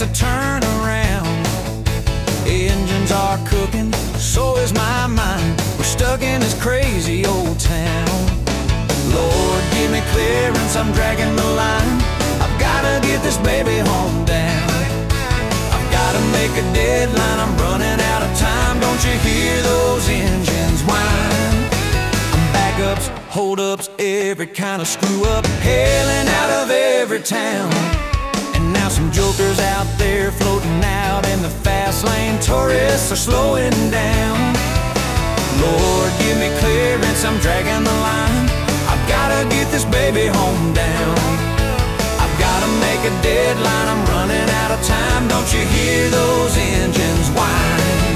turn around. Engines are cooking, so is my mind. We're stuck in this crazy old town. Lord, give me clearance, I'm dragging the line. I've gotta get this baby home down. I've gotta make a deadline, I'm running out of time. Don't you hear those engines whine? Backups, hold-ups, every kind of screw-up, hailing out of every town. And now some jokers out there floating out in the fast lane. Tourists are slowing down. Lord, give me clearance, I'm dragging the line. I've gotta get this baby home down. I've gotta make a deadline, I'm running out of time. Don't you hear those engines whine?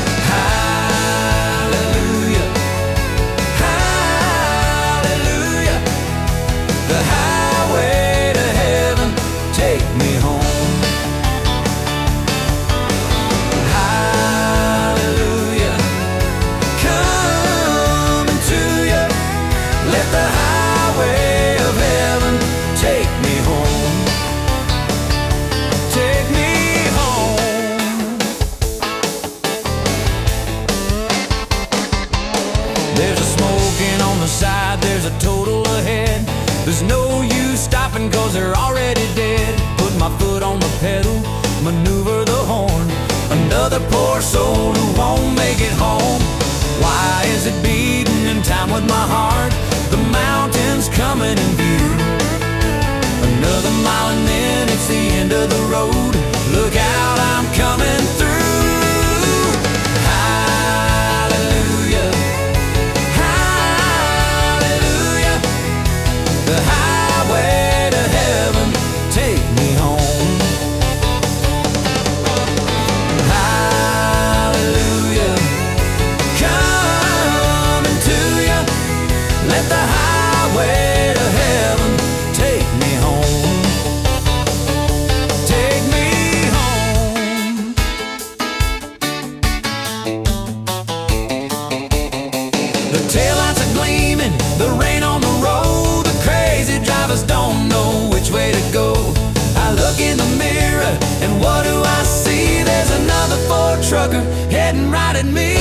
Hallelujah, hallelujah. The highway to heaven, take me home. Hallelujah, coming to you. Let the highway of heaven take me home. Take me home. There's a smoking on the side, there's a total ahead. There's no use stopping cause they're already dead. Put my foot on the pedal, maneuver the horn. Another poor soul who won't make it home. Why is it beating in time with my heart? The mountain's coming in view. Another mile and then it's the end of the road. Look out, I'm coming through. Hallelujah, hallelujah. The highway to heaven, take me home. Hallelujah, coming to you. Let the highway to heaven take me home. Take me home. The taillights are gleaming, the rain on the road. The crazy drivers don't know which way to go. I look in the mirror and what do I see? There's another Ford trucker heading right at me.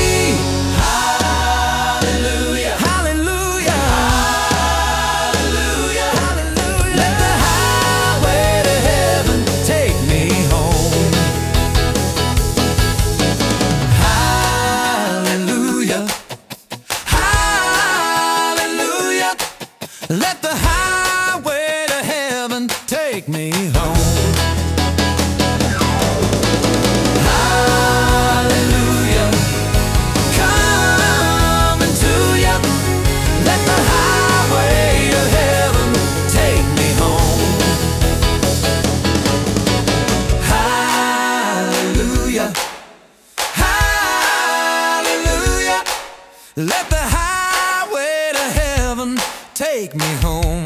Hallelujah, hallelujah, hallelujah, hallelujah. Let the highway to heaven take me home. Hallelujah, hallelujah. Let the highway to heaven take me home. Hallelujah, coming to you. Let the highway to heaven take me home. Hallelujah, hallelujah. Let the highway to heaven take me home.